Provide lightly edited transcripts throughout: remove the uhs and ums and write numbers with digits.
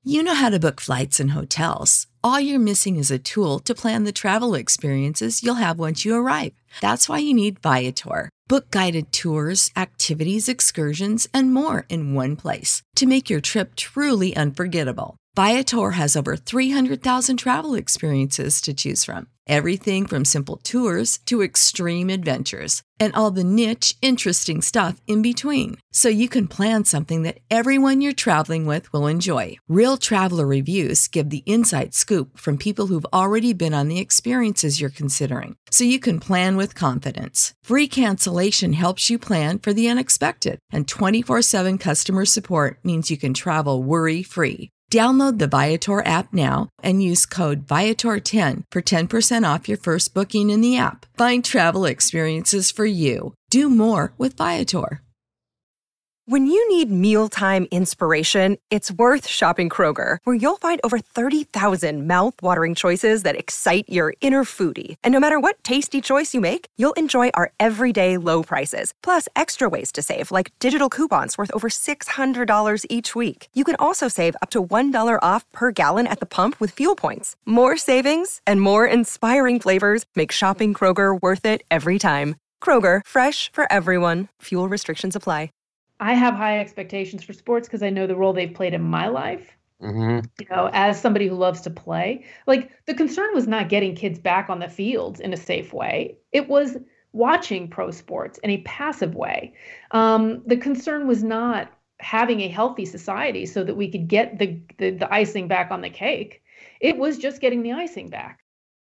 You know how to book flights and hotels. All you're missing is a tool to plan the travel experiences you'll have once you arrive. That's why you need Viator. Book guided tours, activities, excursions, and more in one place to make your trip truly unforgettable. Viator has over 300,000 travel experiences to choose from. Everything from simple tours to extreme adventures and all the niche, interesting stuff in between. So you can plan something that everyone you're traveling with will enjoy. Real traveler reviews give the inside scoop from people who've already been on the experiences you're considering. So you can plan with confidence. Free cancellation helps you plan for the unexpected. And 24/7 customer support means you can travel worry-free. Download the Viator app now and use code Viator10 for 10% off your first booking in the app. Find travel experiences for you. Do more with Viator. When you need mealtime inspiration, it's worth shopping Kroger, where you'll find over 30,000 mouth-watering choices that excite your inner foodie. And no matter what tasty choice you make, you'll enjoy our everyday low prices, plus extra ways to save, like digital coupons worth over $600 each week. You can also save up to $1 off per gallon at the pump with fuel points. More savings and more inspiring flavors make shopping Kroger worth it every time. Kroger, fresh for everyone. Fuel restrictions apply. I have high expectations for sports because I know the role they've played in my life. Mm-hmm. You know, as somebody who loves to play, like the concern was not getting kids back on the fields in a safe way. It was watching pro sports in a passive way. The concern was not having a healthy society so that we could get the icing back on the cake. It was just getting the icing back.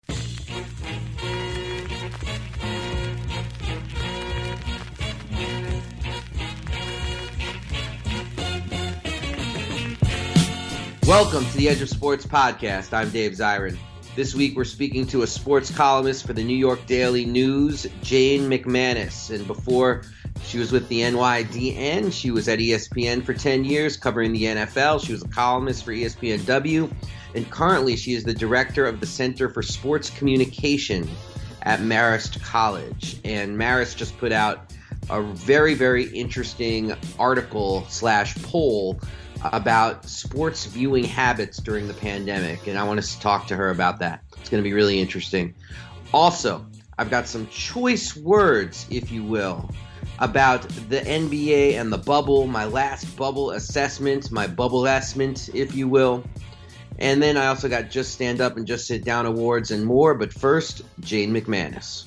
Welcome to the Edge of Sports podcast. I'm Dave Zirin. This week we're speaking to a sports columnist for the New York Daily News, Jane McManus. And before she was with the NYDN, she was at ESPN for 10 years covering the NFL. She was a columnist for ESPNW. And currently she is the director of the Center for Sports Communication at Marist College. And Marist just put out a very, very interesting article / poll about sports viewing habits during the pandemic, and I want to talk to her about that. It's going to be really interesting. Also, I've got some choice words, if you will, about the NBA and the bubble, my last bubble assessment, my bubble-assment, if you will. And then I also got Just Stand Up and Just Sit Down awards and more, but first, Jane McManus.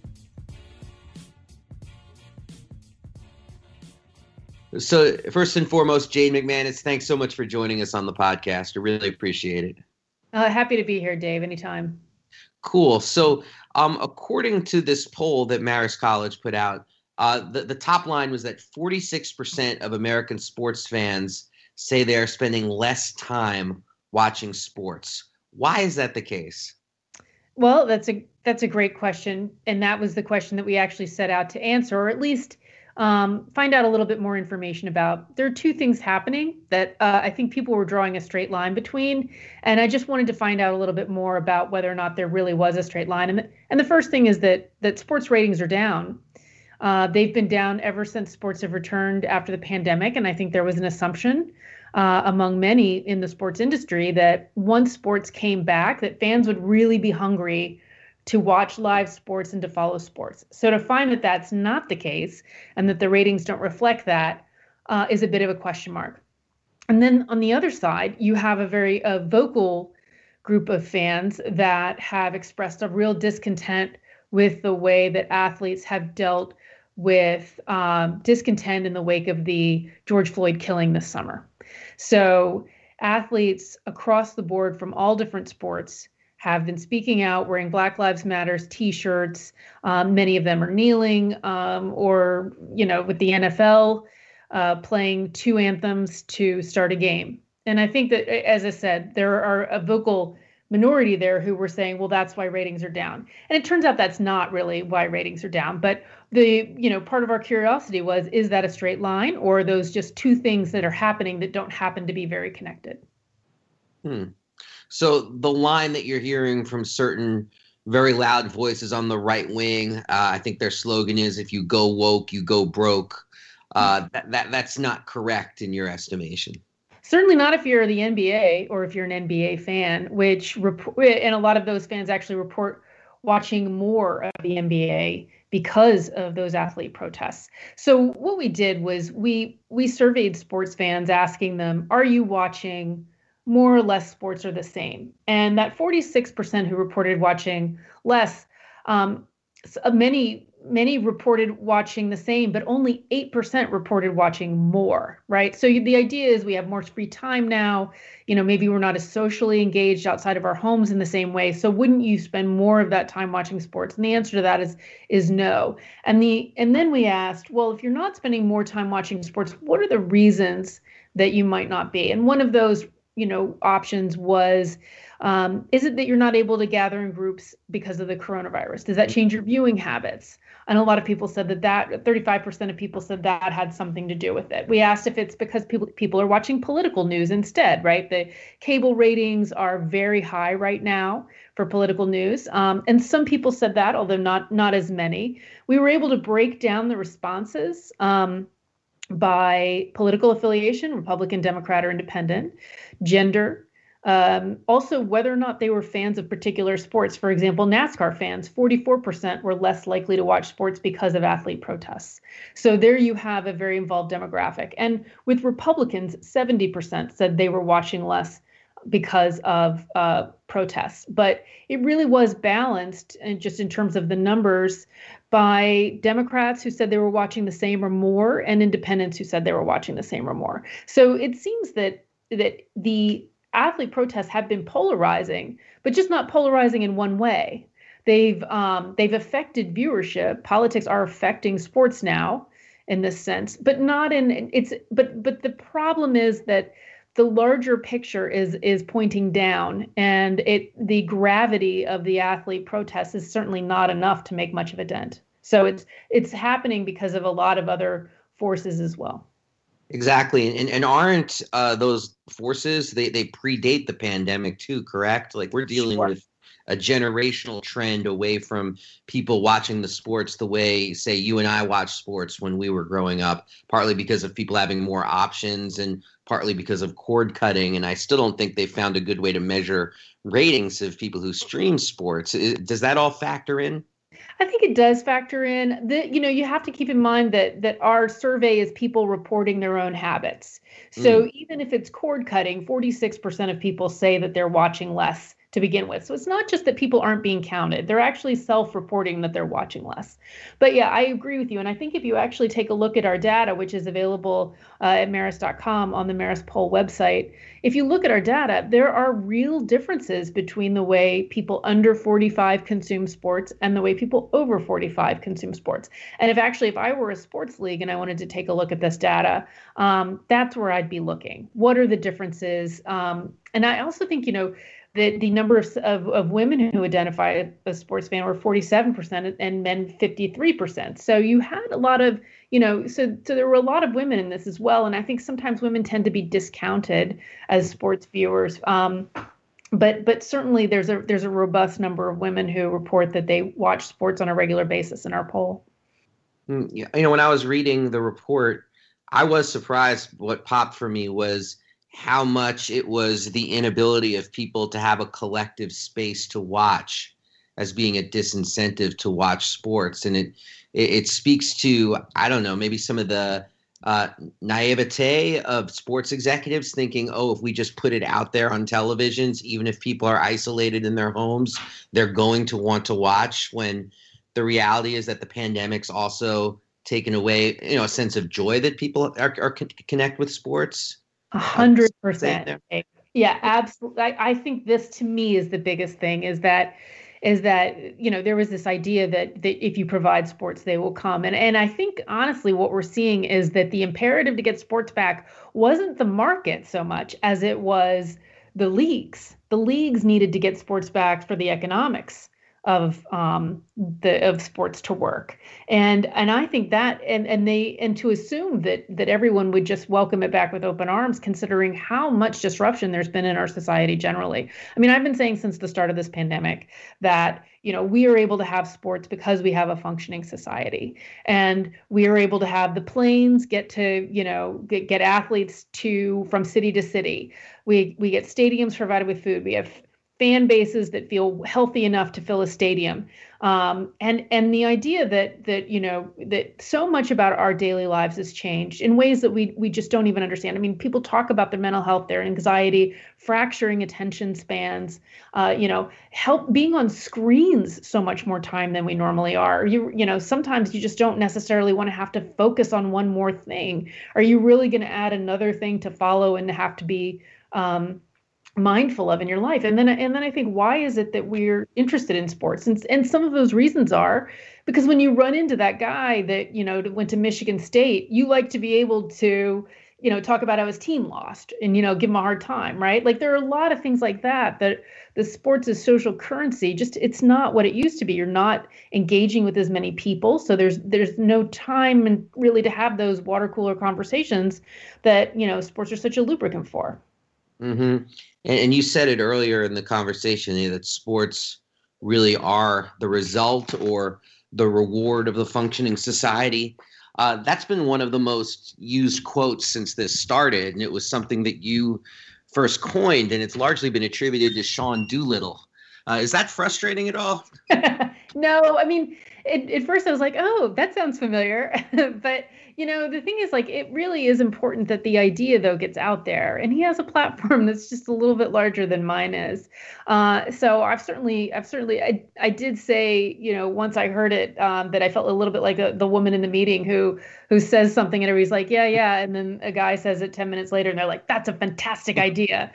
So first and foremost, Jane McManus, thanks so much for joining us on the podcast. I really appreciate it. Happy to be here, Dave, anytime. Cool. So according to this poll that Marist College put out, the top line was that 46% of American sports fans say they are spending less time watching sports. Why is that the case? Well, that's a great question. And that was the question that we actually set out to answer, or at least find out a little bit more information about. There are two things happening that I think people were drawing a straight line between, and I just wanted to find out a little bit more about whether or not there really was a straight line. And the first thing is that sports ratings are down. They've been down ever since sports have returned after the pandemic, and I think there was an assumption among many in the sports industry that once sports came back, that fans would really be hungry to watch live sports and to follow sports. So to find that that's not the case and that the ratings don't reflect that is a bit of a question mark. And then on the other side, you have a very vocal group of fans that have expressed a real discontent with the way that athletes have dealt with discontent in the wake of the George Floyd killing this summer. So athletes across the board from all different sports have been speaking out, wearing Black Lives Matters T-shirts. Many of them are kneeling, or, with the NFL playing two anthems to start a game. And I think that, as I said, there are a vocal minority there who were saying, well, that's why ratings are down. And it turns out that's not really why ratings are down. But part of our curiosity was, is that a straight line, or are those just two things that are happening that don't happen to be very connected? So the line that you're hearing from certain very loud voices on the right wing, I think their slogan is, if you go woke, you go broke. That's not correct in your estimation. Certainly not if you're the NBA or if you're an NBA fan, and a lot of those fans actually report watching more of the NBA because of those athlete protests. So what we did was we surveyed sports fans, asking them, are you watching more or less sports, or the same? And that 46% who reported watching less, many reported watching the same, but only 8% reported watching more, right? So the idea is we have more free time now. Maybe we're not as socially engaged outside of our homes in the same way. So wouldn't you spend more of that time watching sports? And the answer to that is no. And then we asked, well, if you're not spending more time watching sports, what are the reasons that you might not be? And one of those options was, is it that you're not able to gather in groups because of the coronavirus? Does that change your viewing habits? And a lot of people said that 35% of people said that had something to do with it. We asked if it's because people are watching political news instead, right? The cable ratings are very high right now for political news. And some people said that, although not as many. We were able to break down the responses by political affiliation, Republican, Democrat, or Independent, gender, also whether or not they were fans of particular sports. For example, NASCAR fans, 44% were less likely to watch sports because of athlete protests. So there you have a very involved demographic. And with Republicans, 70% said they were watching less because of protests. But it really was balanced, and just in terms of the numbers, by Democrats who said they were watching the same or more, and independents who said they were watching the same or more. So it seems that the athlete protests have been polarizing, but just not polarizing in one way. They've affected viewership. Politics are affecting sports now in this sense, but not in it's. But the problem is that the larger picture is pointing down, and the gravity of the athlete protests is certainly not enough to make much of a dent. So it's happening because of a lot of other forces as well. Exactly. And aren't those forces, they predate the pandemic too, correct? Like we're dealing with a generational trend away from people watching the sports the way, say, you and I watched sports when we were growing up, partly because of people having more options and partly because of cord cutting. And I still don't think they found a good way to measure ratings of people who stream sports. Does that all factor in? I think it does factor in. You have to keep in mind that our survey is people reporting their own habits. So even if it's cord cutting, 46% of people say that they're watching less to begin with. So it's not just that people aren't being counted. They're actually self-reporting that they're watching less. But yeah, I agree with you. And I think if you actually take a look at our data, which is available at Marist.com on the Marist poll website, if you look at our data, there are real differences between the way people under 45 consume sports and the way people over 45 consume sports. And if I were a sports league and I wanted to take a look at this data, that's where I'd be looking. What are the differences? And I also think, the number of women who identify as sports fan were 47% and men 53%. So you had a lot of, so there were a lot of women in this as well. And I think sometimes women tend to be discounted as sports viewers. But certainly there's a robust number of women who report that they watch sports on a regular basis in our poll. When I was reading the report, I was surprised. What popped for me was how much it was the inability of people to have a collective space to watch as being a disincentive to watch sports. And it speaks to, I don't know, maybe some of the naivete of sports executives thinking, if we just put it out there on televisions, even if people are isolated in their homes, they're going to want to watch, when the reality is that the pandemic's also taken away, a sense of joy that people are connect with sports. 100%. Yeah, absolutely. I think this, to me, is the biggest thing, is that there was this idea that if you provide sports, they will come. And I think, honestly, what we're seeing is that the imperative to get sports back wasn't the market so much as it was the leagues. The leagues needed to get sports back for the economics of sports to work. And I think that and to assume that everyone would just welcome it back with open arms, considering how much disruption there's been in our society generally. I mean, I've been saying since the start of this pandemic that, we are able to have sports because we have a functioning society, and we are able to have the planes get to, get athletes from city to city. We get stadiums provided with food. We have fan bases that feel healthy enough to fill a stadium. And the idea that so much about our daily lives has changed in ways that we just don't even understand. I mean, people talk about their mental health, their anxiety, fracturing attention spans, help being on screens so much more time than we normally are. Sometimes you just don't necessarily want to have to focus on one more thing. Are you really going to add another thing to follow and have to be mindful of in your life? And then I think, why is it that we're interested in sports? And some of those reasons are because when you run into that guy that, went to Michigan State, you like to be able to, talk about how his team lost and, give him a hard time, right? Like there are a lot of things like that the sports is social currency. Just, it's not what it used to be. You're not engaging with as many people. So there's no time and really to have those water cooler conversations that, sports are such a lubricant for. Mm-hmm. And you said it earlier in the conversation that sports really are the result or the reward of the functioning society. That's been one of the most used quotes since this started, and it was something that you first coined, and it's largely been attributed to Sean Doolittle. Is that frustrating at all? No, I mean, at first I was like, oh, that sounds familiar. But, the thing is, like, it really is important that the idea, though, gets out there. And he has a platform that's just a little bit larger than mine is. So I did say, once I heard it, that I felt a little bit like the woman in the meeting who says something and everybody's like, yeah. And then a guy says it 10 minutes later and they're like, that's a fantastic idea.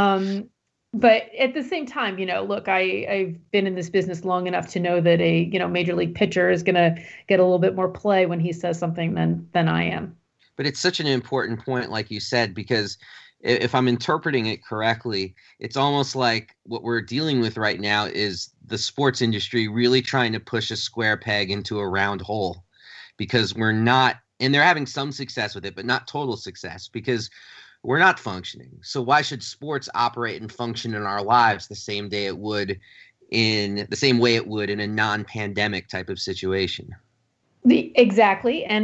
But at the same time, look, I've been in this business long enough to know that a, major league pitcher is going to get a little bit more play when he says something than I am. But it's such an important point, like you said, because if I'm interpreting it correctly, it's almost like what we're dealing with right now is the sports industry really trying to push a square peg into a round hole, because we're not, and they're having some success with it, but not total success, because we're not functioning. So why should sports operate and function in our lives the same way it would in a non-pandemic type of situation? Exactly. And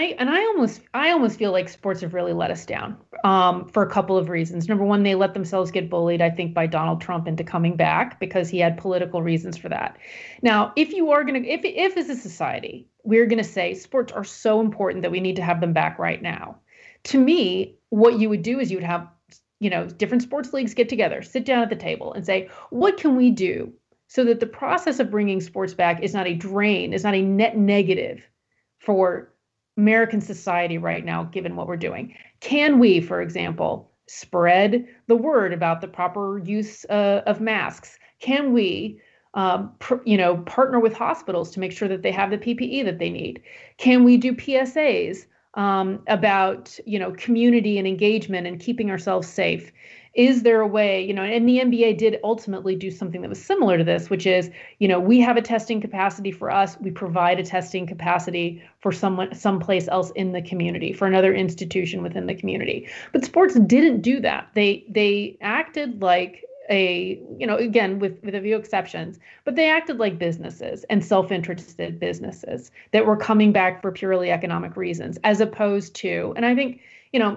I almost feel like sports have really let us down for a couple of reasons. Number one, they let themselves get bullied, I think, by Donald Trump into coming back because he had political reasons for that. Now, if as a society, we're going to say sports are so important that we need to have them back right now. To me, what you would do is you would have, different sports leagues get together, sit down at the table and say, what can we do so that the process of bringing sports back is not a drain, is not a net negative for American society right now, given what we're doing? Can we, for example, spread the word about the proper use of masks? Can we partner with hospitals to make sure that they have the PPE that they need? Can we do PSAs about, community and engagement and keeping ourselves safe? Is there a way, and the NBA did ultimately do something that was similar to this, which is, we have a testing capacity for us. We provide a testing capacity for someplace else in the community, for another institution within the community. But sports didn't do that. They acted like again, with a few exceptions, but they acted like businesses and self-interested businesses that were coming back for purely economic reasons, as opposed to, and I think,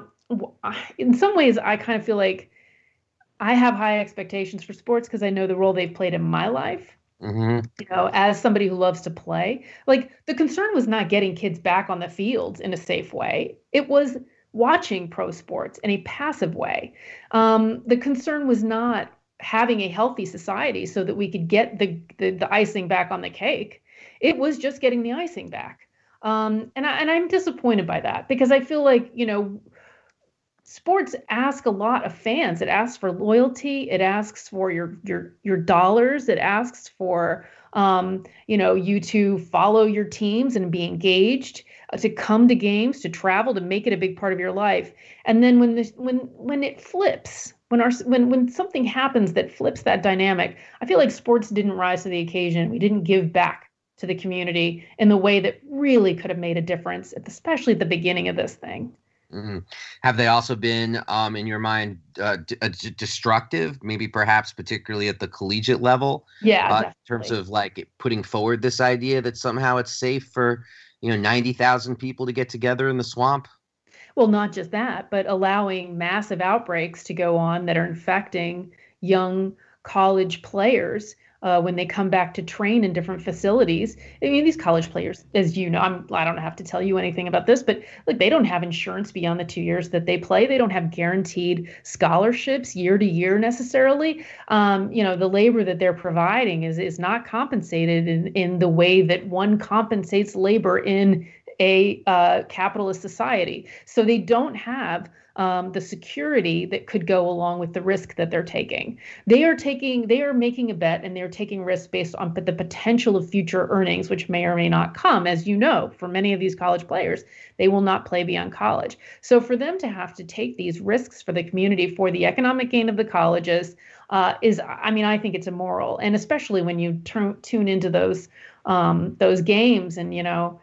in some ways, I kind of feel like I have high expectations for sports because I know the role they've played in my life. Mm-hmm. As somebody who loves to play, like the concern was not getting kids back on the fields in a safe way. It was watching pro sports in a passive way. The concern was not having a healthy society so that we could get the icing back on the cake. It was just getting the icing back. And I'm disappointed by that because I feel like, sports ask a lot of fans. It asks for loyalty. It asks for your dollars. It asks for, you to follow your teams and be engaged. to come to games, to travel, to make it a big part of your life. And then when it flips, when something happens that flips that dynamic, I feel like sports didn't rise to the occasion. We didn't give back to the community in the way that really could have made a difference, especially at the beginning of this thing. Mm-hmm. Have they also been, in your mind, destructive, maybe perhaps particularly at the collegiate level? Yeah, in terms of like putting forward this idea that somehow it's safe for, 90,000 people to get together in the swamp? Well, not just that, but allowing massive outbreaks to go on that are infecting young college players when they come back to train in different facilities. I mean, these college players, as you know, I don't have to tell you anything about this, but like they don't have insurance beyond the 2 years that they play. They don't have guaranteed scholarships year to year necessarily. The labor that they're providing is not compensated in the way that one compensates labor in a capitalist society. So they don't have the security that could go along with the risk that they're taking. They are making a bet, and they're taking risks based on the potential of future earnings, which may or may not come. As you know, for many of these college players, they will not play beyond college. So for them to have to take these risks for the community, for the economic gain of the colleges, I think it's immoral. And especially when you tune into those games and,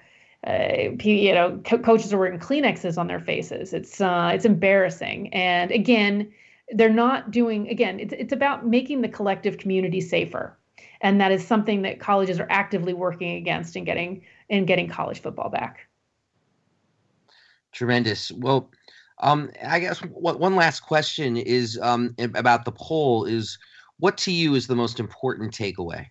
coaches are wearing Kleenexes on their faces. It's embarrassing. And again, they're not doing, it's about making the collective community safer. And that is something that colleges are actively working against in getting college football back. Tremendous. Well, I guess one last question is about the poll is, what to you is the most important takeaway?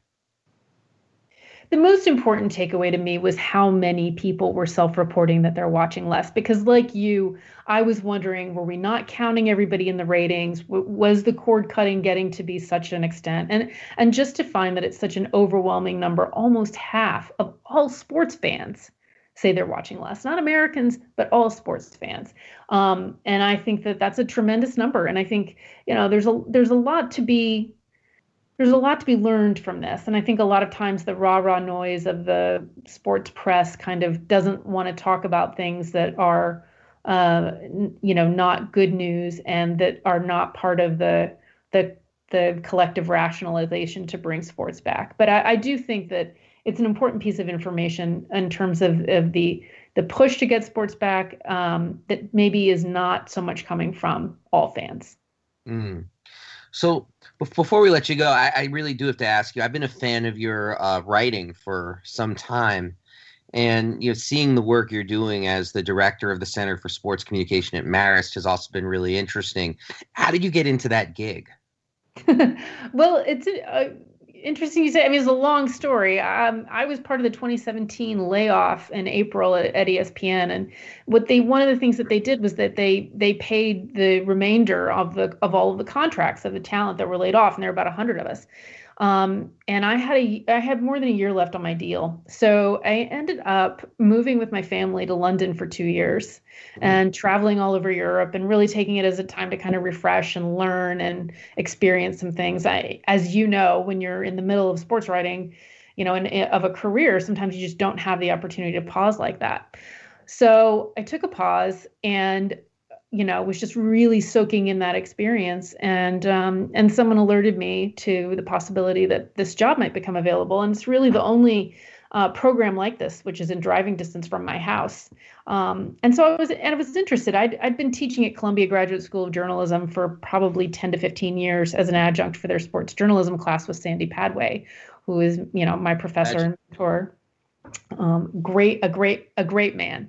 The most important takeaway to me was how many people were self-reporting that they're watching less. Because like you, I was wondering, were we not counting everybody in the ratings? Was the cord cutting getting to be such an extent? And just to find that it's such an overwhelming number, almost half of all sports fans say they're watching less. Not Americans, but all sports fans. And I think that that's a tremendous number. And I think, there's a lot to be learned from this. And I think a lot of times the rah-rah noise of the sports press kind of doesn't want to talk about things that are, not good news and that are not part of the collective rationalization to bring sports back. But I do think that it's an important piece of information in terms of the push to get sports back that maybe is not so much coming from all fans. Mm. So before we let you go, I really do have to ask you, I've been a fan of your writing for some time, and seeing the work you're doing as the director of the Center for Sports Communication at Marist has also been really interesting. How did you get into that gig? Well, it's interesting you say. I mean, it's a long story. I was part of the 2017 layoff in April at ESPN, and one of the things that they did was that they paid the remainder of all of the contracts of the talent that were laid off, and there were about 100 of us. And I had more than a year left on my deal. So I ended up moving with my family to London for 2 years and traveling all over Europe and really taking it as a time to kind of refresh and learn and experience some things. As you know, when you're in the middle of sports writing, of a career, sometimes you just don't have the opportunity to pause like that. So I took a pause and was just really soaking in that experience. And someone alerted me to the possibility that this job might become available. And it's really the only program like this, which is in driving distance from my house. And so I was interested. I'd been teaching at Columbia Graduate School of Journalism for probably 10 to 15 years as an adjunct for their sports journalism class with Sandy Padway, who is, my professor and mentor. A great man.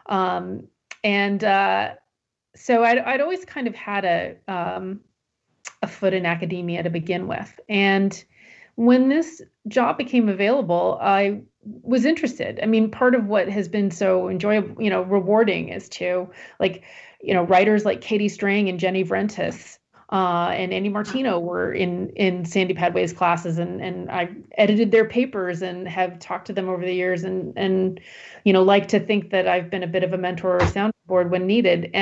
So I'd always kind of had a foot in academia to begin with. And when this job became available, I was interested. I mean, part of what has been so enjoyable, rewarding is to writers like Katie Strang and Jenny Vrentas and Andy Martino were in Sandy Padway's classes, and I edited their papers and have talked to them over the years and like to think that I've been a bit of a mentor or sounding board when needed.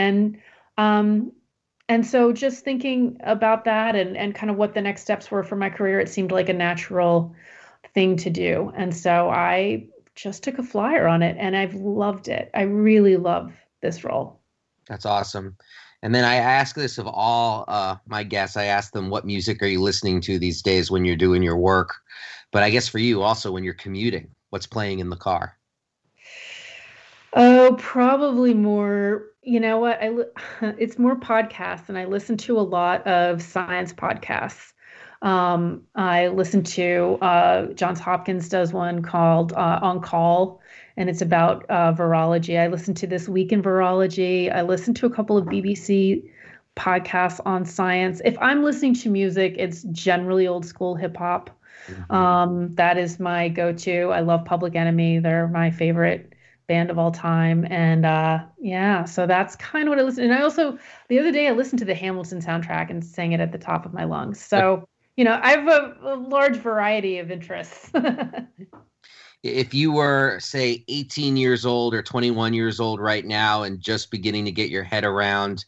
And so just thinking about that and kind of what the next steps were for my career, it seemed like a natural thing to do. And so I just took a flyer on it, and I've loved it. I really love this role. That's awesome. And then I ask this of all my guests. I ask them, what music are you listening to these days when you're doing your work? But I guess for you also when you're commuting, what's playing in the car? Oh, probably more, you know what? It's more podcasts, and I listen to a lot of science podcasts. I listen to Johns Hopkins does one called On Call, and it's about virology. I listen to This Week in Virology. I listen to a couple of BBC podcasts on science. If I'm listening to music, it's generally old school hip hop. Mm-hmm. That is my go-to. I love Public Enemy. They're my favorite band of all time. And so that's kind of what I listen to. And I also, the other day, I listened to the Hamilton soundtrack and sang it at the top of my lungs. So, I have a large variety of interests. If you were, say, 18 years old or 21 years old right now and just beginning to get your head around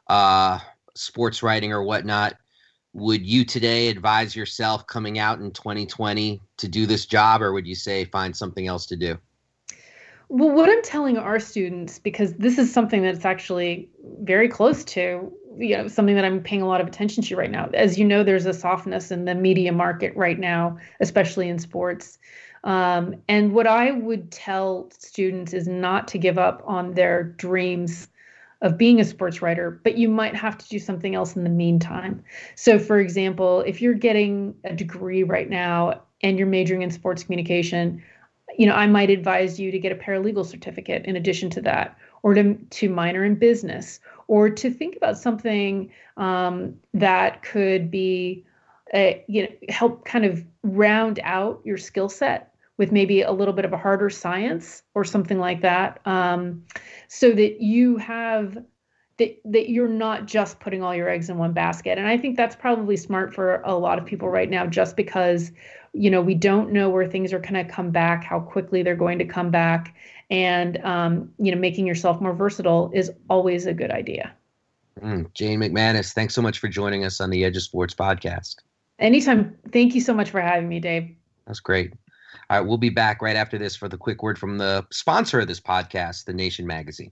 sports writing or whatnot, would you today advise yourself coming out in 2020 to do this job, or would you say find something else to do? Well, what I'm telling our students, because this is something that's actually very close to, something that I'm paying a lot of attention to right now. As you know, there's a softness in the media market right now, especially in sports. And what I would tell students is not to give up on their dreams of being a sports writer, but you might have to do something else in the meantime. So, for example, if you're getting a degree right now and you're majoring in sports communication, I might advise you to get a paralegal certificate in addition to that, or to minor in business, or to think about something that could be, help kind of round out your skill set with maybe a little bit of a harder science or something like that, so that you have that you're not just putting all your eggs in one basket. And I think that's probably smart for a lot of people right now, just because we don't know where things are going to come back, how quickly they're going to come back. And, making yourself more versatile is always a good idea. Jane McManus, thanks so much for joining us on the Edge of Sports podcast. Anytime. Thank you so much for having me, Dave. That's great. All right, we'll be back right after this for the quick word from the sponsor of this podcast, The Nation magazine.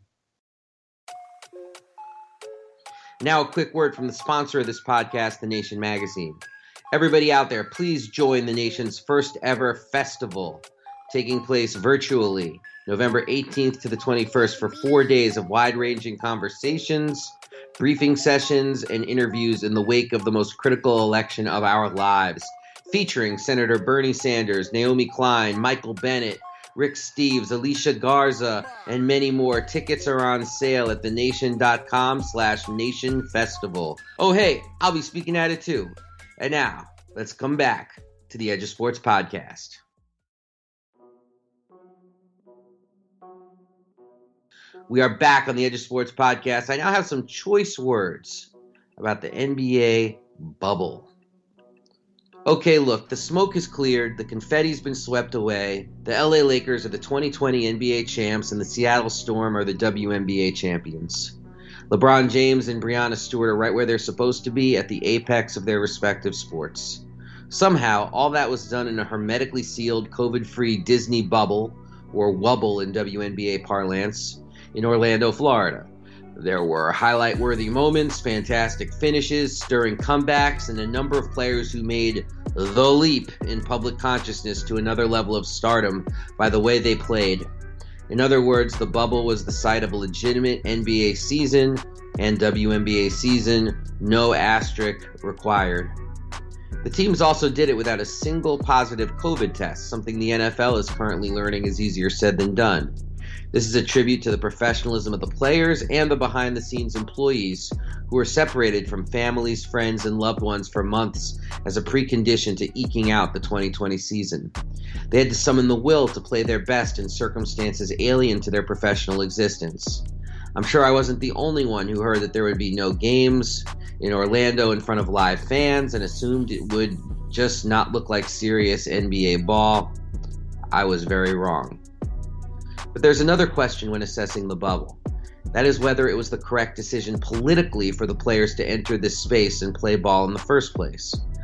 Now, a quick word from the sponsor of this podcast, The Nation magazine. Everybody out there, please join the nation's first ever festival, taking place virtually November 18th to the 21st for 4 days of wide-ranging conversations, briefing sessions, and interviews in the wake of the most critical election of our lives, featuring Senator Bernie Sanders, Naomi Klein, Michael Bennet, Rick Steves, Alicia Garza, and many more. Tickets are on sale at thenation.com/Nation Festival. Oh, hey, I'll be speaking at it too. And now, let's come back to the Edge of Sports podcast. We are back on the Edge of Sports podcast. I now have some choice words about the NBA bubble. Okay, look, the smoke is cleared, the confetti's been swept away, the LA Lakers are the 2020 NBA champs, and the Seattle Storm are the WNBA champions. LeBron James and Breanna Stewart are right where they're supposed to be, at the apex of their respective sports. Somehow, all that was done in a hermetically sealed, COVID-free Disney bubble, or wubble in WNBA parlance, in Orlando, Florida. There were highlight-worthy moments, fantastic finishes, stirring comebacks, and a number of players who made the leap in public consciousness to another level of stardom by the way they played. In other words, the bubble was the site of a legitimate NBA season and WNBA season, no asterisk required. The teams also did it without a single positive COVID test, something the NFL is currently learning is easier said than done. This is a tribute to the professionalism of the players and the behind-the-scenes employees who were separated from families, friends, and loved ones for months as a precondition to eking out the 2020 season. They had to summon the will to play their best in circumstances alien to their professional existence. I'm sure I wasn't the only one who heard that there would be no games in Orlando in front of live fans and assumed it would just not look like serious NBA ball. I was very wrong. But there's another question when assessing the bubble. That is whether it was the correct decision politically for the players to enter this space and play ball in the first place.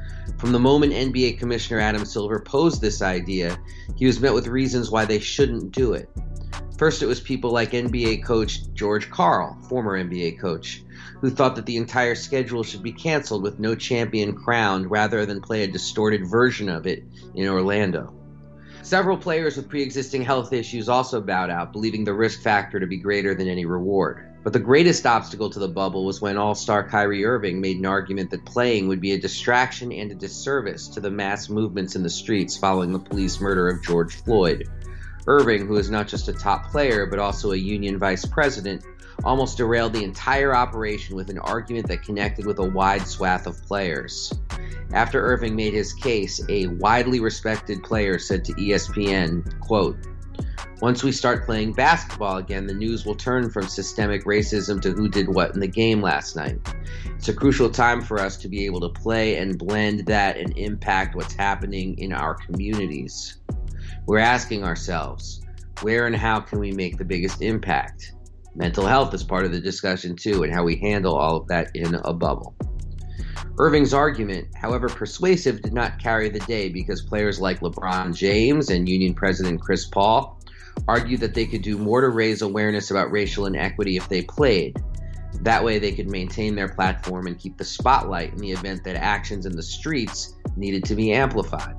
From the moment NBA Commissioner Adam Silver posed this idea, he was met with reasons why they shouldn't do it. First, it was people like NBA coach George Karl, former NBA coach, who thought that the entire schedule should be canceled with no champion crowned rather than play a distorted version of it in Orlando. Several players with pre-existing health issues also bowed out, believing the risk factor to be greater than any reward. But the greatest obstacle to the bubble was when all-star Kyrie Irving made an argument that playing would be a distraction and a disservice to the mass movements in the streets following the police murder of George Floyd. Irving, who is not just a top player but also a union vice president, almost derailed the entire operation with an argument that connected with a wide swath of players. After Irving made his case, a widely respected player said to ESPN, quote, "Once we start playing basketball again, the news will turn from systemic racism to who did what in the game last night. It's a crucial time for us to be able to play and blend that and impact what's happening in our communities. We're asking ourselves, where and how can we make the biggest impact? Mental health is part of the discussion too, and how we handle all of that in a bubble." Irving's argument, however persuasive, did not carry the day because players like LeBron James and Union President Chris Paul argued that they could do more to raise awareness about racial inequity if they played. That way they could maintain their platform and keep the spotlight in the event that actions in the streets needed to be amplified.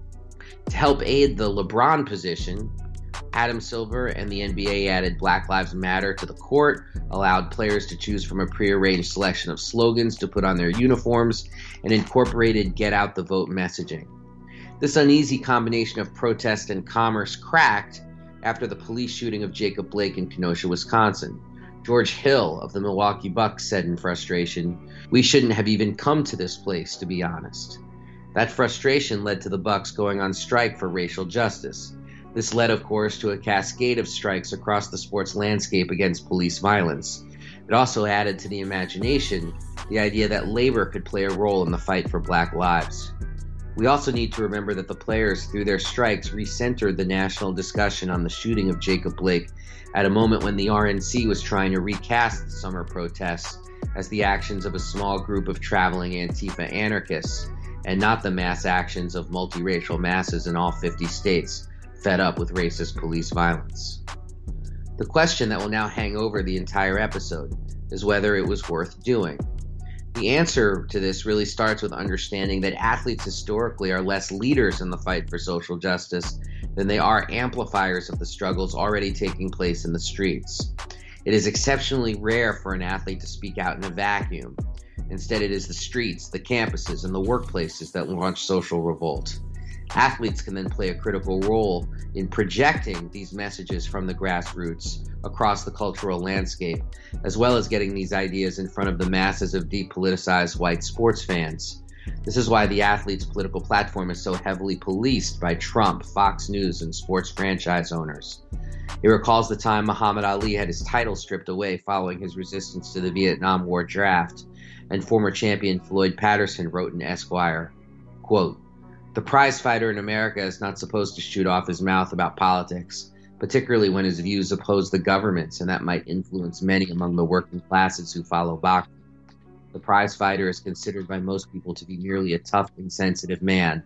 To help aid the LeBron position, Adam Silver and the NBA added Black Lives Matter to the court, allowed players to choose from a prearranged selection of slogans to put on their uniforms, and incorporated Get Out the Vote messaging. This uneasy combination of protest and commerce cracked after the police shooting of Jacob Blake in Kenosha, Wisconsin. George Hill of the Milwaukee Bucks said in frustration, "We shouldn't have even come to this place, to be honest." That frustration led to the Bucks going on strike for racial justice. This led, of course, to a cascade of strikes across the sports landscape against police violence. It also added to the imagination the idea that labor could play a role in the fight for Black lives. We also need to remember that the players, through their strikes, recentered the national discussion on the shooting of Jacob Blake at a moment when the RNC was trying to recast the summer protests as the actions of a small group of traveling Antifa anarchists, and not the mass actions of multiracial masses in all 50 states, fed up with racist police violence. The question that will now hang over the entire episode is whether it was worth doing. The answer to this really starts with understanding that athletes historically are less leaders in the fight for social justice than they are amplifiers of the struggles already taking place in the streets. It is exceptionally rare for an athlete to speak out in a vacuum. Instead, it is the streets, the campuses, and the workplaces that launch social revolt. Athletes can then play a critical role in projecting these messages from the grassroots across the cultural landscape, as well as getting these ideas in front of the masses of depoliticized white sports fans. This is why the athlete's political platform is so heavily policed by Trump, Fox News, and sports franchise owners. It recalls the time Muhammad Ali had his title stripped away following his resistance to the Vietnam War draft, and former champion Floyd Patterson wrote in Esquire, quote, "The prize fighter in America is not supposed to shoot off his mouth about politics, particularly when his views oppose the government's, and that might influence many among the working classes who follow boxing. The prize fighter is considered by most people to be merely a tough, insensitive man,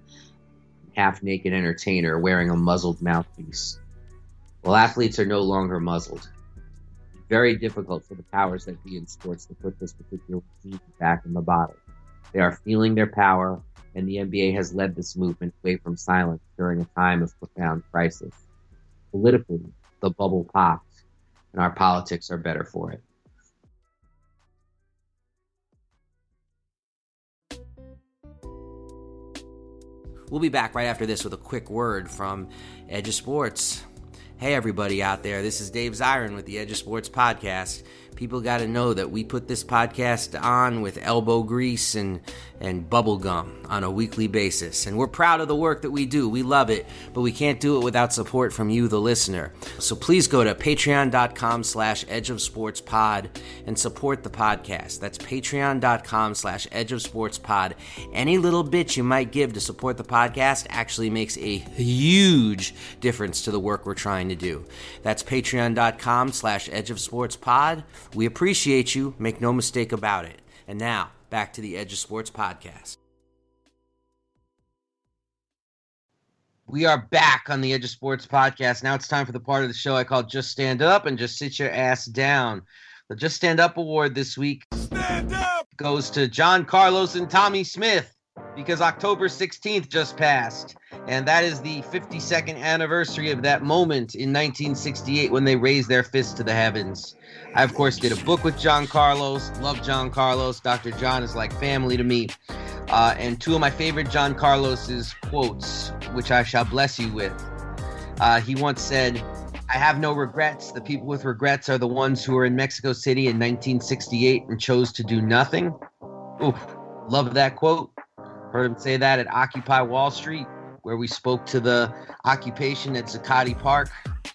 half-naked entertainer wearing a muzzled mouthpiece." Well, athletes are no longer muzzled. It's very difficult for the powers that be in sports to put this particular genie back in the bottle. They are feeling their power, and the NBA has led this movement away from silence during a time of profound crisis. Politically, the bubble pops, and our politics are better for it. We'll be back right after this with a quick word from Edge of Sports. Hey everybody out there, this is Dave Zirin with the Edge of Sports podcast. People got to know that we put this podcast on with elbow grease and bubble gum on a weekly basis. And we're proud of the work that we do. We love it, but we can't do it without support from you, the listener. So please go to patreon.com/edgeofsportspod and support the podcast. That's patreon.com/edgeofsportspod. Any little bit you might give to support the podcast actually makes a huge difference to the work we're trying to do. That's patreon.com/edgeofsportspod. We appreciate you. Make no mistake about it. And now, back to the Edge of Sports podcast. We are back on the Edge of Sports podcast. Now it's time for the part of the show I call Just Stand Up and Just Sit Your Ass Down. The Just Stand Up award this week goes to John Carlos and Tommy Smith because October 16th just passed. And that is the 52nd anniversary of that moment in 1968 when they raised their fist to the heavens. I, of course, did a book with John Carlos. Love John Carlos. Dr. John is like family to me. And two of my favorite John Carlos's quotes, which I shall bless you with. He once said, "I have no regrets. The people with regrets are the ones who were in Mexico City in 1968 and chose to do nothing." Ooh, love that quote. Heard him say that at Occupy Wall Street, where we spoke to the occupation at Zuccotti Park.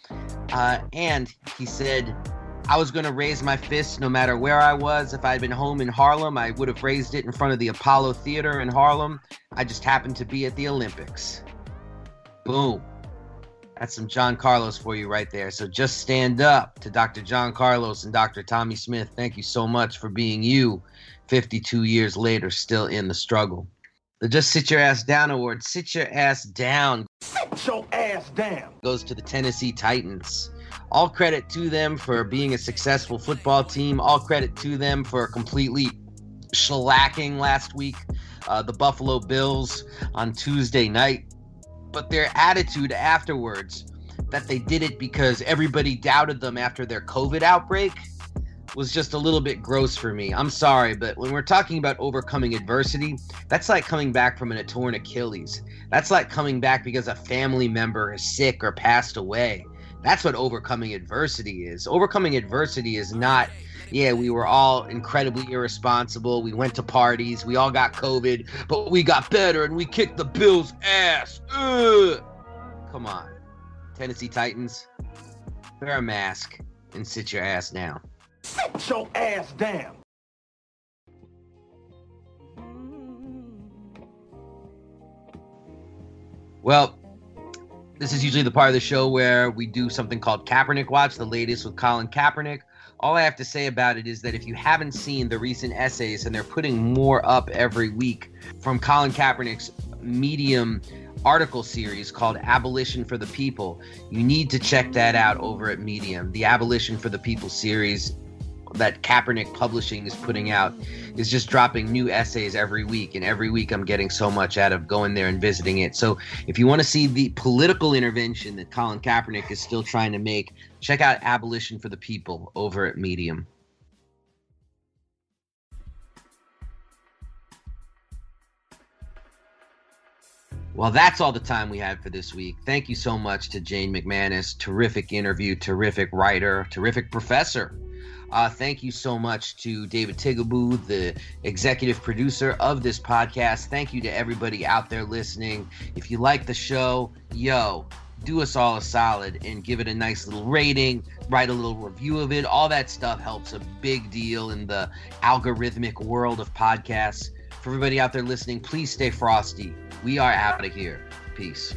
And he said, "I was going to raise my fist no matter where I was. If I had been home in Harlem, I would have raised it in front of the Apollo Theater in Harlem. I just happened to be at the Olympics." Boom. That's some John Carlos for you right there. So just stand up to Dr. John Carlos and Dr. Tommy Smith. Thank you so much for being you 52 years later, still in the struggle. The Just Sit Your Ass Down award. Sit your ass down. Sit your ass down. Goes to the Tennessee Titans. All credit to them for being a successful football team. All credit to them for completely shellacking last week the Buffalo Bills on Tuesday night. But their attitude afterwards, that they did it because everybody doubted them after their COVID outbreak, was just a little bit gross for me. I'm sorry, but when we're talking about overcoming adversity, that's like coming back from a torn Achilles. That's like coming back because a family member is sick or passed away. That's what overcoming adversity is. Overcoming adversity is not, yeah, we were all incredibly irresponsible. We went to parties. We all got COVID, but we got better and we kicked the Bills' ass. Ugh. Come on. Tennessee Titans, wear a mask and sit your ass down. Sit your ass down. Well, this is usually the part of the show where we do something called Kaepernick Watch, the latest with Colin Kaepernick. All I have to say about it is that if you haven't seen the recent essays, and they're putting more up every week from Colin Kaepernick's Medium article series called Abolition for the People, you need to check that out over at Medium. The Abolition for the People series that Kaepernick Publishing is putting out is just dropping new essays every week, and every week I'm getting so much out of going there and visiting it. So if you want to see the political intervention that Colin Kaepernick is still trying to make, check out Abolition for the People over at Medium. Well, that's all the time we had for this week. Thank you so much to Jane McManus. Terrific interview, terrific writer, terrific professor. Thank you so much to David Tigaboo, the executive producer of this podcast. Thank you to everybody out there listening. If you like the show, do us all a solid and give it a nice little rating, write a little review of it. All that stuff helps a big deal in the algorithmic world of podcasts. For everybody out there listening, please stay frosty. We are out of here. Peace.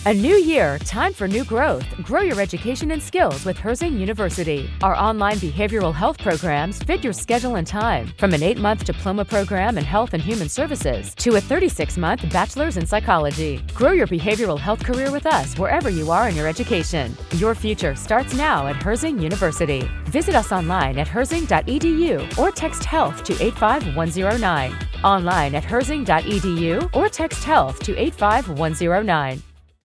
A new year, time for new growth. Grow your education and skills with Herzing University. Our online behavioral health programs fit your schedule and time, from an 8-month diploma program in health and human services to a 36-month bachelor's in psychology. Grow your behavioral health career with us wherever you are in your education. Your future starts now at Herzing University. Visit us online at herzing.edu or text HEALTH to 85109. Online at herzing.edu or text HEALTH to 85109.